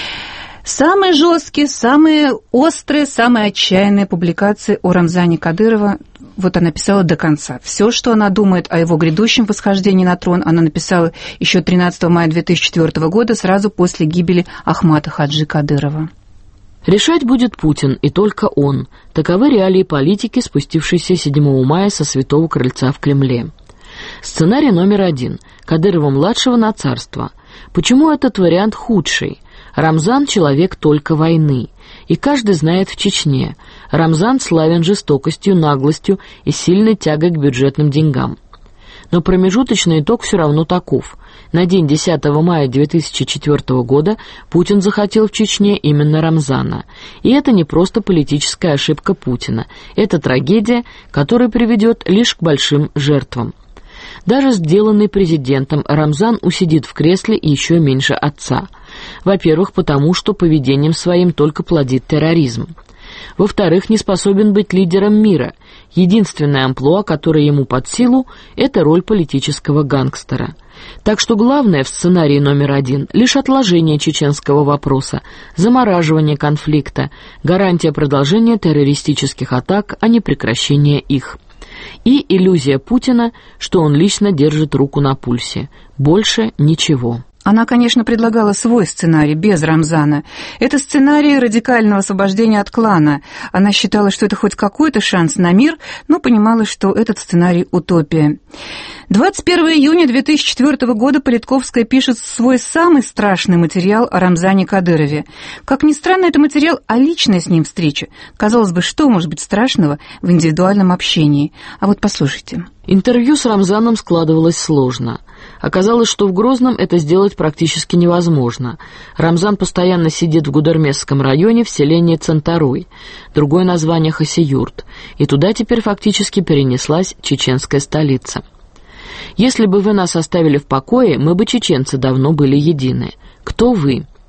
Самые жесткие, самые острые, самые отчаянные публикации о Рамзане Кадырова вот она писала до конца. Все, что она думает о его грядущем восхождении на трон, она написала еще тринадцатого мая две тысячи четвёртого года, сразу после гибели Ахмата Хаджи Кадырова. Решать будет Путин, и только он. Таковы реалии политики, спустившейся седьмого мая со Святого Крыльца в Кремле. Сценарий номер один. Кадырова-младшего на царство. Почему этот вариант худший? Рамзан – человек только войны. И каждый знает в Чечне. Рамзан славен жестокостью, наглостью и сильной тягой к бюджетным деньгам. Но промежуточный итог все равно таков. На день десятого мая две тысячи четвёртого года Путин захотел в Чечне именно Рамзана. И это не просто политическая ошибка Путина. Это трагедия, которая приведет лишь к большим жертвам. Даже сделанный президентом, Рамзан усидит в кресле еще меньше отца. Во-первых, потому что поведением своим только плодит терроризм. Во-вторых, не способен быть лидером мира. Единственное амплуа, которое ему под силу, это роль политического гангстера. Так что главное в сценарии номер один – лишь отложение чеченского вопроса, замораживание конфликта, гарантия продолжения террористических атак, а не прекращения их. И иллюзия Путина, что он лично держит руку на пульсе. Больше ничего. Она, конечно, предлагала свой сценарий без Рамзана. Это сценарий радикального освобождения от клана. Она считала, что это хоть какой-то шанс на мир, но понимала, что этот сценарий – утопия. двадцать первого июня две тысячи четвёртого года Политковская пишет свой самый страшный материал о Рамзане Кадырове. Как ни странно, это материал о личной с ним встрече. Казалось бы, что может быть страшного в индивидуальном общении? А вот послушайте. Интервью с Рамзаном складывалось сложно. Оказалось, что в Грозном это сделать практически невозможно. Рамзан постоянно сидит в Гудермесском районе в селении Центаруй, другое название Хасиюрт, и туда теперь фактически перенеслась чеченская столица. «Если бы вы нас оставили в покое, мы бы, чеченцы, давно были едины. Кто вы?»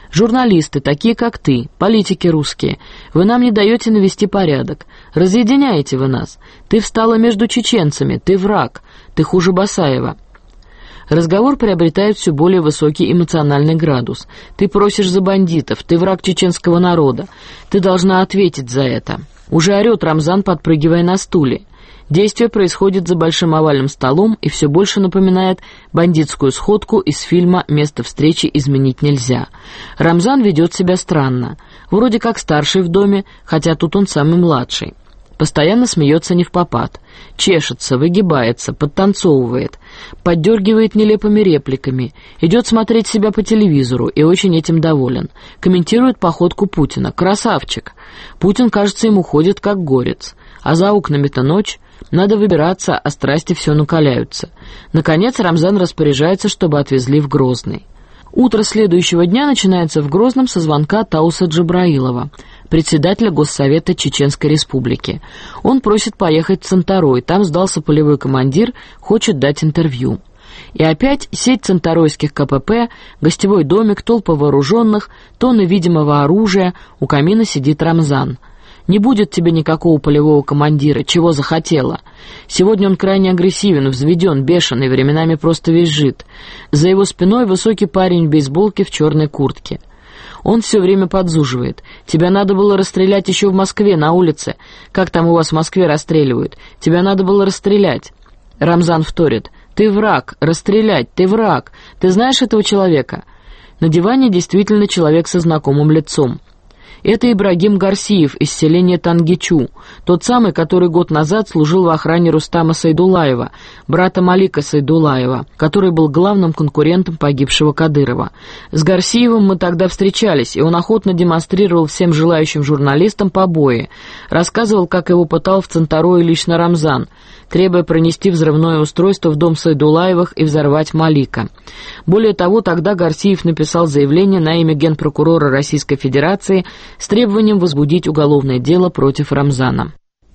Журналисты, такие как ты, политики русские, вы нам не даете навести порядок. Разъединяете вы нас. Ты встала между чеченцами, ты враг, ты хуже Басаева». Разговор приобретает все более высокий эмоциональный градус. Ты просишь за бандитов, ты враг чеченского народа. Ты должна ответить за это. Уже орет Рамзан, подпрыгивая на стуле. Действие происходит за большим овальным столом и все больше напоминает бандитскую сходку из фильма «Место встречи изменить нельзя». Рамзан ведет себя странно. Вроде как старший в доме, хотя тут он самый младший. Постоянно смеется невпопад. Чешется, выгибается, подтанцовывает, поддергивает нелепыми репликами, идет смотреть себя по телевизору и очень этим доволен. Комментирует походку Путина. Красавчик. Путин, кажется, ему ходит как горец. А за окнами-то ночь. Надо выбираться, а страсти все накаляются. Наконец Рамзан распоряжается, чтобы отвезли в Грозный. Утро следующего дня начинается в Грозном со звонка Тауса Джабраилова, председателя Госсовета Чеченской Республики. Он просит поехать в Цанторой, там сдался полевой командир, хочет дать интервью. И опять сеть цанторойских ка пэ пэ, гостевой домик, толпа вооруженных, тонны видимого оружия, у камина сидит Рамзан. Не будет тебе никакого полевого командира, чего захотела. Сегодня он крайне агрессивен, взведен, бешеный, временами просто визжит. За его спиной высокий парень в бейсболке в черной куртке. Он все время подзуживает. Тебя надо было расстрелять еще в Москве, на улице. Как там у вас в Москве расстреливают? Тебя надо было расстрелять. Рамзан вторит. Ты враг, расстрелять, ты враг. Ты знаешь этого человека? На диване действительно человек со знакомым лицом. Это Ибрагим Гарсиев из селения Тангичу, тот самый, который год назад служил в охране Рустама Сайдулаева, брата Малика Сайдулаева, который был главным конкурентом погибшего Кадырова. С Гарсиевым мы тогда встречались, и он охотно демонстрировал всем желающим журналистам побои, рассказывал, как его пытал в Цанторое лично Рамзан, требуя пронести взрывное устройство в дом Сайдулаевых и взорвать Малика. Более того, тогда Гарсиев написал заявление на имя генпрокурора Российской Федерации с требованием возбудить уголовное дело против Рамзана.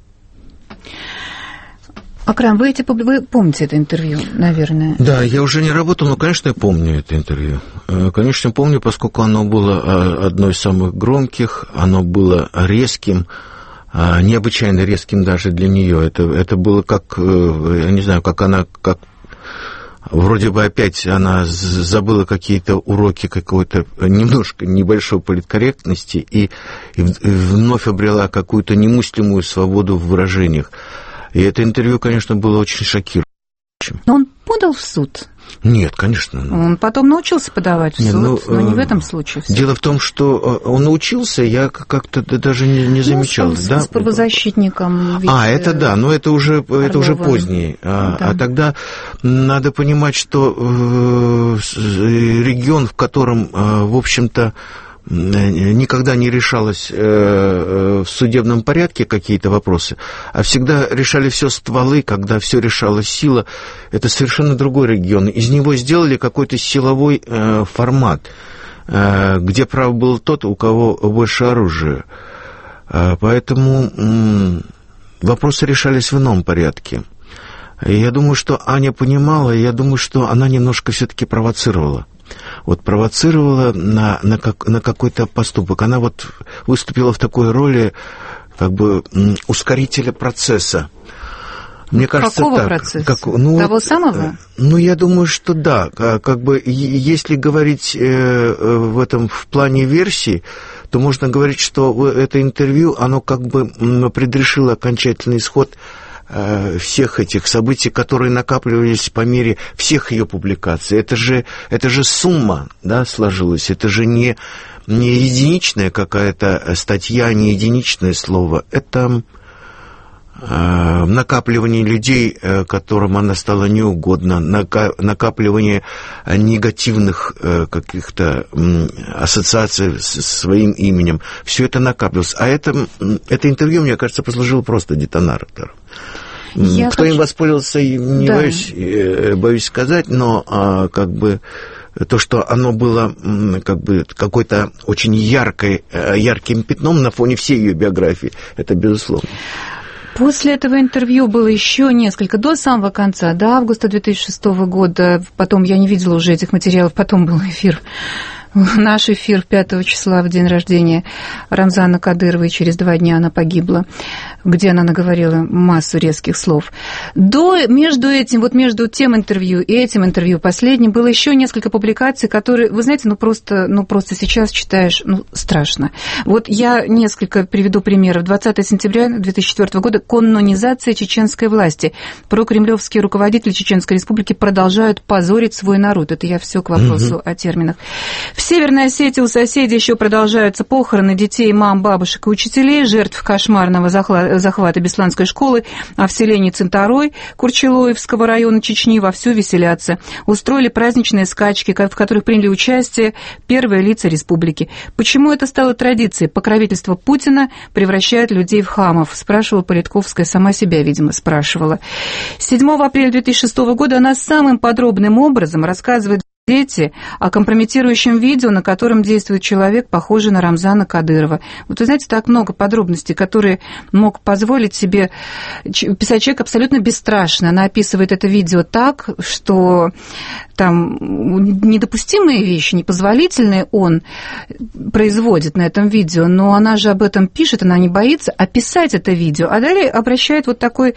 Акрам, вы, эти, вы помните это интервью, наверное? Да, я уже не работал, но, конечно, я помню это интервью. Конечно, помню, поскольку оно было одно из самых громких, оно было резким, необычайно резким даже для нее. Это, это было как, я не знаю, как она, как вроде бы опять она забыла какие-то уроки какой-то немножко небольшой политкорректности и, и вновь обрела какую-то немыслимую свободу в выражениях. И это интервью, конечно, было очень шокирующим. Но он подал в суд? Нет, конечно. Он потом научился подавать в Нет, суд, ну, но не в этом случае. Дело в том, что он научился, я как-то даже не, не замечал. Ну, с, да? с правозащитником. Ведь... А, это да, но это уже, это уже позднее. А, да. а тогда надо понимать, что э, регион, в котором, э, в общем-то, никогда не решалось в судебном порядке какие-то вопросы, а всегда решали все стволы, когда все решалась сила. Это совершенно другой регион. Из него сделали какой-то силовой формат, где прав был тот, у кого больше оружия. Поэтому вопросы решались в ином порядке. Я думаю, что Аня понимала, я думаю, что она немножко все-таки провоцировала. Вот провоцировала на, на, как, на какой-то поступок. Она вот выступила в такой роли как бы ускорителя процесса. Мне кажется, какого так. процесса? Как, ну, Того вот, самого? Ну, я думаю, что да. Как бы, если говорить в этом в плане версии, то можно говорить, что это интервью, оно как бы предрешило окончательный исход всех этих событий, которые накапливались по мере всех ее публикаций. Это же, это же сумма, да, сложилась. Это же не, не единичная какая-то статья, не единичное слово. Это э, накапливание людей, которым она стала неугодна, накапливание негативных э, каких-то э, ассоциаций с своим именем. Все это накапливалось. А это, это интервью, мне кажется, послужило просто детонатором. Я Кто хочу... им воспользовался, не да. боюсь, боюсь сказать, но а, как бы то, что оно было как бы какой-то очень яркой, ярким пятном на фоне всей ее биографии, это безусловно. После этого интервью было еще несколько, до самого конца, до августа две тысячи шестого года, потом я не видела уже этих материалов, потом был эфир Наш эфир пятого числа в день рождения Рамзана Кадырова, и через два дня она погибла, где она наговорила массу резких слов. До, между этим, вот между тем интервью и этим интервью последним было еще несколько публикаций, которые, вы знаете, ну просто, ну просто сейчас читаешь, ну страшно. Вот я несколько приведу примеров. двадцатого сентября две тысячи четвёртого года канонизация чеченской власти. Прокремлевские руководители Чеченской Республики продолжают позорить свой народ. Это я все к вопросу mm-hmm. о терминах. В Северной Осетии у соседей еще продолжаются похороны детей, мам, бабушек и учителей, жертв кошмарного захвата Бесланской школы, а в селении Цинтарой Курчелоевского района Чечни вовсю веселятся. Устроили праздничные скачки, в которых приняли участие первые лица республики. Почему это стало традицией? Покровительство Путина превращает людей в хамов, спрашивала Политковская, сама себя, видимо, спрашивала. седьмого апреля две тысячи шестого года она самым подробным образом рассказывает дети о компрометирующем видео, на котором действует человек, похожий на Рамзана Кадырова. Вот вы знаете, так много подробностей, которые мог позволить себе писать человек абсолютно бесстрашно. Она описывает это видео так, что там недопустимые вещи, непозволительные он производит на этом видео, но она же об этом пишет, она не боится описать это видео. А далее обращает вот такое,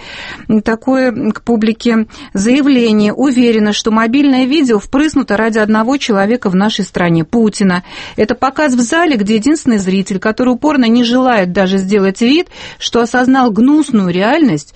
такое к публике заявление. Уверена, что мобильное видео впрыснуто ради одного человека в нашей стране, Путина. Это показ в зале, где единственный зритель, который упорно не желает даже сделать вид, что осознал гнусную реальность,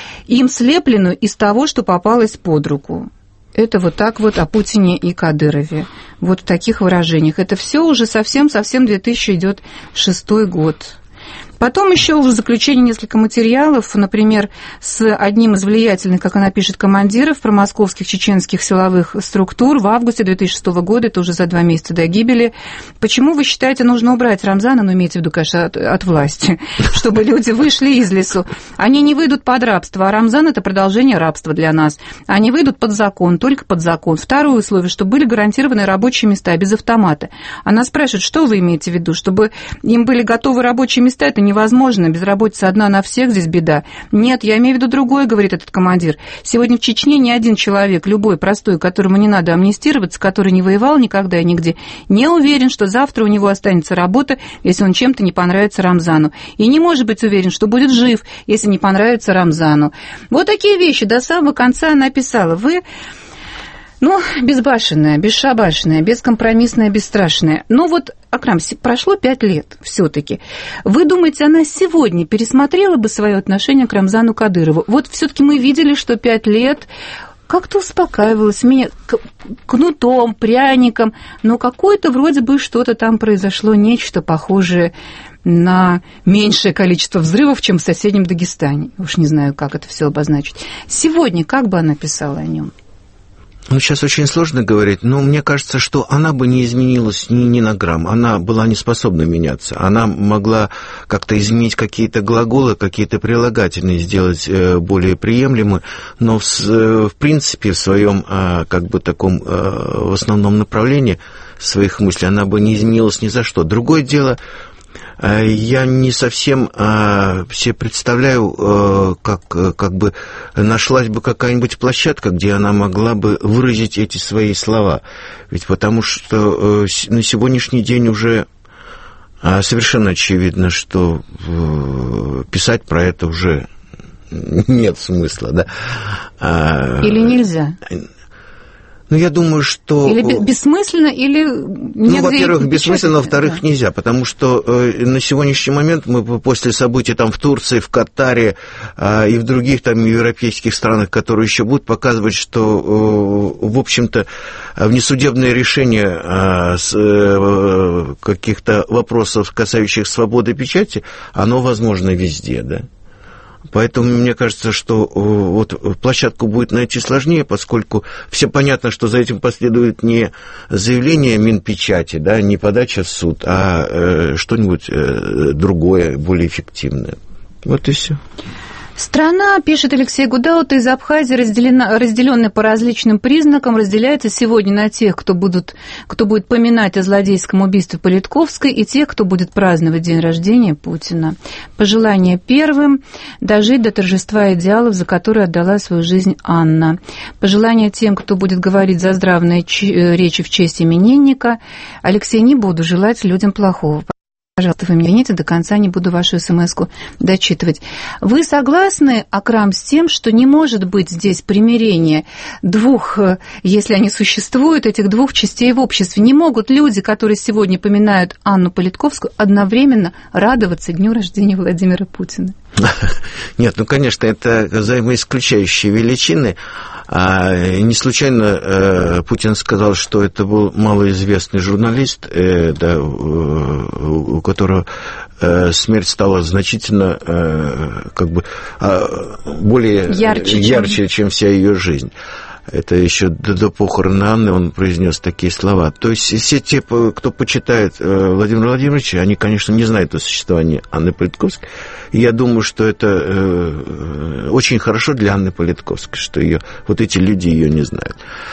им слепленную из того, что попалось под руку. Это вот так вот о Путине и Кадырове. Вот в таких выражениях. Это все уже совсем-совсем две тысячи шестой год. Потом еще в заключение несколько материалов, например, с одним из влиятельных, как она пишет, командиров промосковских чеченских силовых структур в августе две тысячи шестого года, это уже за два месяца до гибели. Почему, вы считаете, нужно убрать Рамзана, ну, имеете в виду, конечно, от, от власти, чтобы люди вышли из лесу? Они не выйдут под рабство, а Рамзан – это продолжение рабства для нас. Они выйдут под закон, только под закон. Второе условие, чтобы были гарантированы рабочие места без автомата. Она спрашивает, что вы имеете в виду? Чтобы им были готовы рабочие места, это не невозможно, безработица одна на всех, здесь беда. Нет, я имею в виду другое, говорит этот командир. Сегодня в Чечне ни один человек, любой простой, которому не надо амнистироваться, который не воевал никогда и нигде, не уверен, что завтра у него останется работа, если он чем-то не понравится Рамзану. И не может быть уверен, что будет жив, если не понравится Рамзану. Вот такие вещи до самого конца она писала. Вы... Ну, безбашенная, бесшабашенная, бескомпромиссная, бесстрашная. Ну вот, Акрам, прошло пять лет все-таки. Вы думаете, она сегодня пересмотрела бы свое отношение к Рамзану Кадырову? Вот все-таки мы видели, что пять лет как-то успокаивалась, меня кнутом, пряником, но какое-то вроде бы что-то там произошло, нечто похожее на меньшее количество взрывов, чем в соседнем Дагестане. Уж не знаю, как это все обозначить. Сегодня как бы она писала о нем? Ну, сейчас очень сложно говорить, но мне кажется, что она бы не изменилась ни, ни на грамм. Она была не способна меняться. Она могла как-то изменить какие-то глаголы, какие-то прилагательные, сделать более приемлемы, но в, в принципе в своем как бы таком в основном направлении своих мыслей она бы не изменилась ни за что. Другое дело, я не совсем а, себе представляю, а, как, как бы нашлась бы какая-нибудь площадка, где она могла бы выразить эти свои слова. Ведь потому что а, на сегодняшний день уже а, совершенно очевидно, что а, писать про это уже нет смысла. Да? А, Или нельзя? Ну, я думаю, что... Или бессмысленно, или... Ну, во-первых, бессмысленно, во-вторых, да. Нельзя, потому что э, на сегодняшний момент мы после событий там в Турции, в Катаре э, и в других там европейских странах, которые еще будут показывать, что, э, в общем-то, внесудебное решение э, с, э, каких-то вопросов, касающихся свободы печати, оно возможно везде, да. Поэтому мне кажется, что вот площадку будет найти сложнее, поскольку все понятно, что за этим последует не заявление Минпечати, да, не подача в суд, а э, что-нибудь э, другое, более эффективное. Вот и все. Страна, пишет Алексей Гудаута, из Абхазии, разделена, разделенная по различным признакам, разделяется сегодня на тех, кто, будут, кто будет поминать о злодейском убийстве Политковской, и тех, кто будет праздновать день рождения Путина. Пожелание первым – дожить до торжества идеалов, за которые отдала свою жизнь Анна. Пожелание тем, кто будет говорить заздравные речи в честь именинника. Алексей, не буду желать людям плохого. Пожалуйста, вы меня извините, до конца не буду вашу смс-ку дочитывать. Вы согласны, Акрам, с тем, что не может быть здесь примирения двух, если они существуют, этих двух частей в обществе? Не могут люди, которые сегодня поминают Анну Политковскую, одновременно радоваться дню рождения Владимира Путина? Нет, ну, конечно, это взаимоисключающие величины. А не случайно Путин сказал, что это был малоизвестный журналист, да, у которого смерть стала значительно как бы более ярче, ярче чем... чем вся ее жизнь. Это еще до, до похорон Анны он произнес такие слова. То есть все те, кто почитает Владимира Владимировича, они, конечно, не знают о существовании Анны Политковской. И я думаю, что это э, очень хорошо для Анны Политковской, что ее, вот эти люди ее не знают.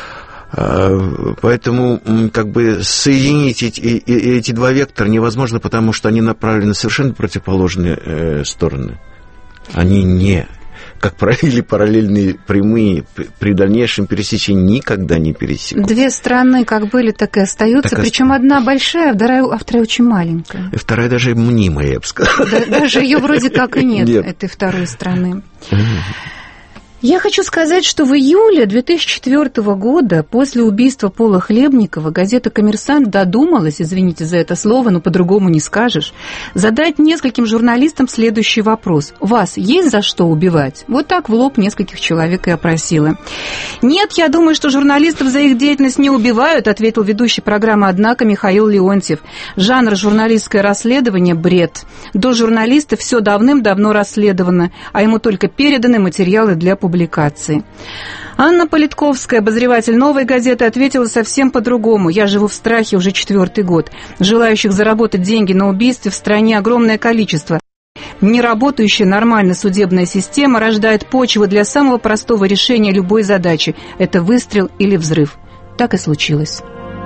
Поэтому как бы соединить эти, эти два вектора невозможно, потому что они направлены в совершенно противоположные стороны. Они не... как провели параллельные прямые, при дальнейшем пересечении никогда не пересекут. Две страны как были, так и остаются, так причем ост... одна большая, а вторая, а вторая очень маленькая. И вторая даже мнимая, я бы сказал. Да, даже ее вроде как и нет, нет. этой второй страны. Я хочу сказать, что в июле две тысячи четвёртого года, после убийства Пола Хлебникова, газета «Коммерсант» додумалась, извините за это слово, но по-другому не скажешь, задать нескольким журналистам следующий вопрос. Вас есть за что убивать? Вот так в лоб нескольких человек и опросила. Нет, я думаю, что журналистов за их деятельность не убивают, ответил ведущий программы «Однако» Михаил Леонтьев. Жанр журналистское расследование – бред. До журналиста все давным-давно расследовано, а ему только переданы материалы для публикации. публикации. Анна Политковская, обозреватель «Новой газеты», ответила совсем по-другому. «Я живу в страхе уже четвертый год. Желающих заработать деньги на убийстве в стране огромное количество. Неработающая нормально судебная система рождает почву для самого простого решения любой задачи. Это выстрел или взрыв». Так и случилось.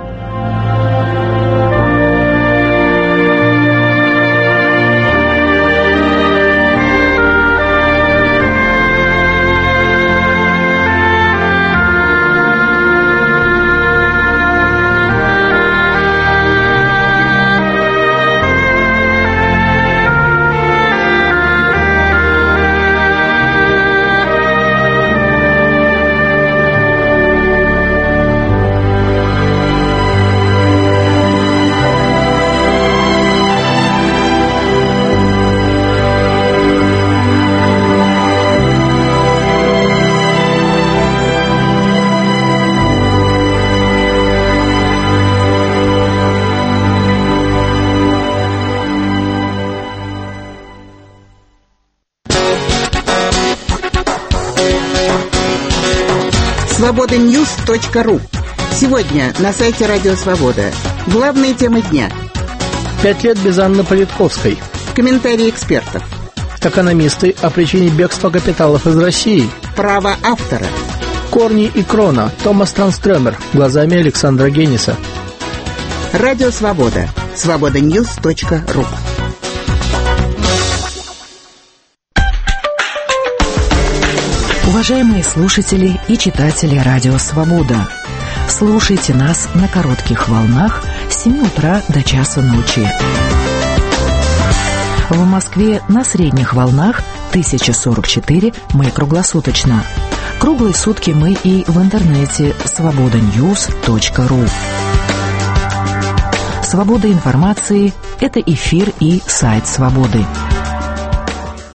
свобода ньюс точка ру. Сегодня на сайте Радио Свобода. Главные темы дня. Пять лет без Анны Политковской. Комментарии экспертов. Экономисты о причине бегства капиталов из России. Право автора. Корни и крона. Томас Транстрёмер. Глазами Александра Генниса. Радио Свобода. свобода ньюс точка ру. Уважаемые слушатели и читатели Радио Свобода, слушайте нас на коротких волнах с семи утра до часа ночи. В Москве на средних волнах тысяча сорок четыре, мы круглосуточно. Круглые сутки мы и в интернете свобода ньюс точка ру. Свобода информации – это эфир и сайт Свободы.